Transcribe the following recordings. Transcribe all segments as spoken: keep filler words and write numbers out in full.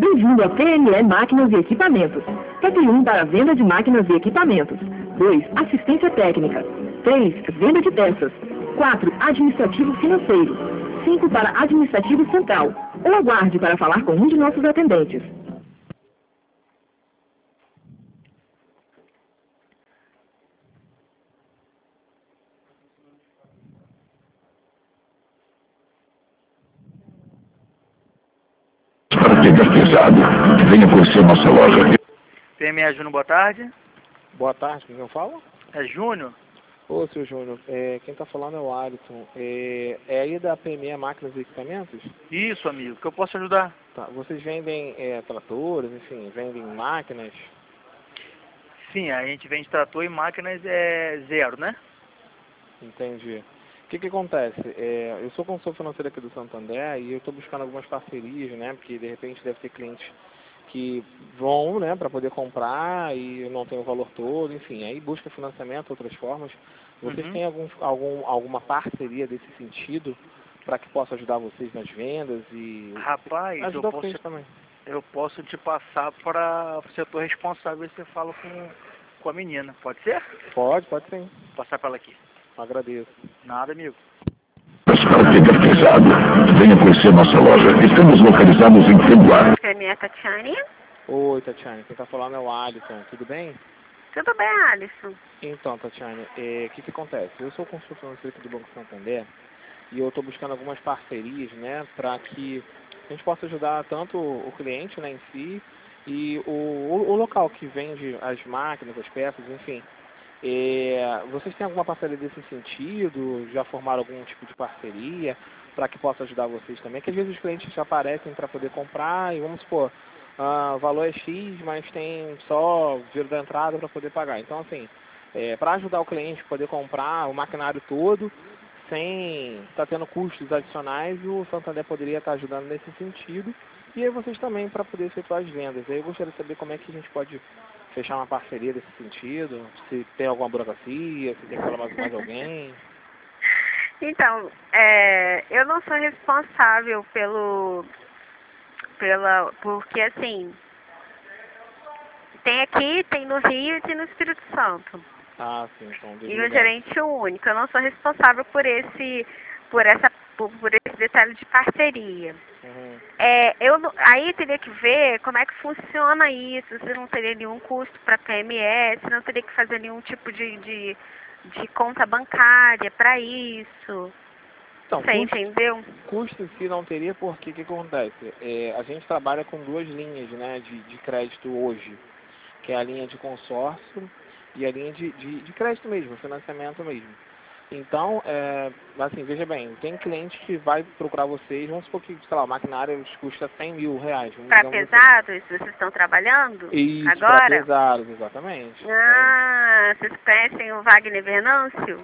Bem-vindo a P M E Máquinas e Equipamentos. Tap um para venda de máquinas e equipamentos. dois. Assistência técnica. três. Venda de peças. quatro. Administrativo financeiro. cinco. Para administrativo central. Ou aguarde para falar com um de nossos atendentes. Para pegar pesado, venha conhecer nossa loja. P M E Júnior, boa tarde. Boa tarde, quem eu falo? É Júnior? Ô, seu Júnior, é, quem está falando é o Alisson. É, é aí da P M E Máquinas e Equipamentos? Isso, amigo, que eu posso ajudar? Tá, vocês vendem é, tratores, enfim, vendem máquinas? Sim, a gente vende trator e máquinas é zero, né? Entendi. O que que acontece? É, eu sou consultor financeiro aqui do Santander e eu estou buscando algumas parcerias, né? Porque de repente deve ter clientes que vão, né, para poder comprar e não tem o valor todo, enfim, aí busca financiamento, outras formas. Vocês Uhum. têm algum, algum, alguma parceria desse sentido para que possa ajudar vocês nas vendas e Rapaz, eu ajudar posso, vocês também? eu posso te passar para o setor responsável e você fala com, com a menina, pode ser? Pode, pode sim. Vou passar para ela aqui. Agradeço. Nada, amigo. Para pegar pesado, venha conhecer nossa loja. Estamos localizados em Camboá. P M E Tatiane. Oi, Tatiane, quem está falando é o Alisson, tudo bem? Tudo bem, Alisson? Então, Tatiane, é, o que que acontece? Eu sou consultor financeiro aqui do Banco Santander e eu estou buscando algumas parcerias, né, para que a gente possa ajudar tanto o cliente, né, em si e o, o, o local que vende as máquinas, as peças, enfim. É, vocês têm alguma parceria desse sentido? Já formaram algum tipo de parceria para que possa ajudar vocês também? Que às vezes os clientes já aparecem para poder comprar e vamos supor, ah, o valor é X, mas tem só o dinheiro da entrada para poder pagar. Então, assim, é, para ajudar o cliente a poder comprar o maquinário todo, sem estar tendo custos adicionais, o Santander poderia estar ajudando nesse sentido. E aí vocês também para poder efetuar as vendas. Aí eu gostaria de saber como é que a gente pode fechar uma parceria nesse sentido, se tem alguma burocracia, se tem que falar mais mais alguém. Então, é, eu não sou responsável pelo, pela, porque assim, tem aqui, tem no Rio e tem no Espírito Santo. Ah, sim, então. E o gerente único. Eu não sou responsável por esse, por essa, por, por esse detalhe de parceria. Uhum. É, eu, não- aí teria que ver como é que funciona isso, se não teria nenhum custo para P M E, se não teria que fazer nenhum tipo de, de, de conta bancária para isso. Então, Você custo, entendeu? custo em si não teria, porque o que acontece? É, a gente trabalha com duas linhas, né, de, de crédito hoje, que é a linha de consórcio e a linha de, de, de crédito mesmo, financiamento mesmo. Então, é, assim, veja bem, tem cliente que vai procurar vocês, vamos supor que, sei lá, o maquinário custa cem mil reais. vamos Para digamos assim. pesados, vocês estão trabalhando Isso, para agora? pesados, exatamente. Ah, vocês conhecem o Wagner Venâncio?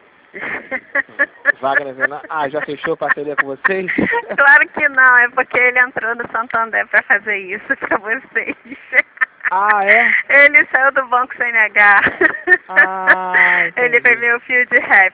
Wagner Venan... Ah, já fechou parceria com vocês? Claro que não, é porque ele entrou no Santander para fazer isso para vocês. Ah, é? Ele saiu do banco C N H. Ah, Ele entendi. foi meu fio de rap.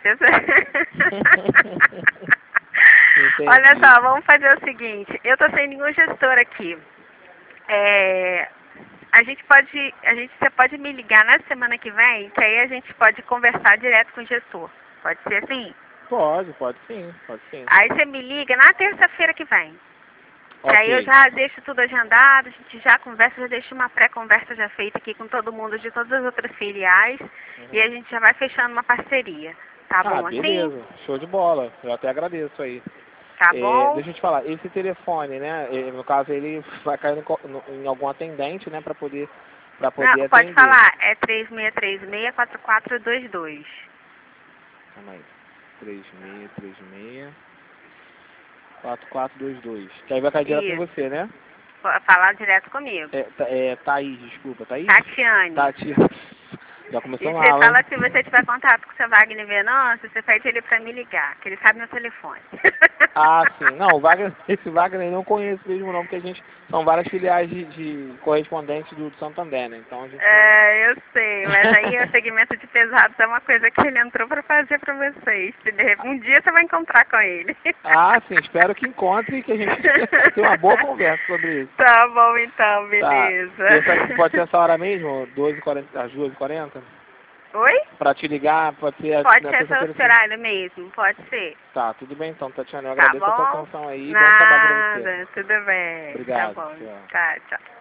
Entendi. Olha só, vamos fazer o seguinte. Eu tô sem nenhum gestor aqui. É, a gente pode, a gente, você pode me ligar na semana que vem, que aí a gente pode conversar direto com o gestor. Pode ser assim? Pode, pode sim, pode sim. Aí você me liga na terça-feira que vem. Ok. Aí eu já deixo tudo agendado, a gente já conversa, já deixo uma pré-conversa já feita aqui com todo mundo de todas as outras filiais. Uhum. E a gente já vai fechando uma parceria. Tá Ah, bom beleza. assim? Show de bola. Eu até agradeço aí. Tá É, bom? deixa eu te falar, esse telefone, né? é, No caso, ele vai cair no co- no- em algum atendente, né? Para poder, pra poder Não, pode atender. falar, é três seis três seis, quatro quatro dois dois. Calma aí. três seis três seis, quatro quatro dois dois. Que aí vai cair direto com Isso. você, né? Pode falar direto comigo. É, Tha- é Thaís, desculpa, Thaís? Tatiane. Tatiane. Já começou E mal, você hein? fala, se você tiver contato com o seu Wagner Venâncio, você pede ele pra me ligar, que ele sabe meu telefone. Ah, sim. Não, o Wagner, esse Wagner eu não conheço mesmo não, porque a gente, são várias filiais de, de correspondentes do Santander, né? Então a gente... É, eu sei, mas aí o segmento de pesados é uma coisa que ele entrou pra fazer pra vocês. Se de repente, um dia você vai encontrar com ele. Ah, sim, espero que encontre e que a gente tenha uma boa conversa sobre isso. Tá bom então, Tá. beleza. Essa, pode ser essa hora mesmo? doze e quarenta, às duas e quarenta? Oi? Pra te ligar, pode ser... Pode na ser terça-feira, seu horário mesmo, pode ser. Tá, tudo bem então, Tatiana. Eu Tá agradeço a tua bom? atenção aí. Bom trabalho pra você. Nada, tudo bem. Obrigado, Tá bom. tchau. Tá, tchau.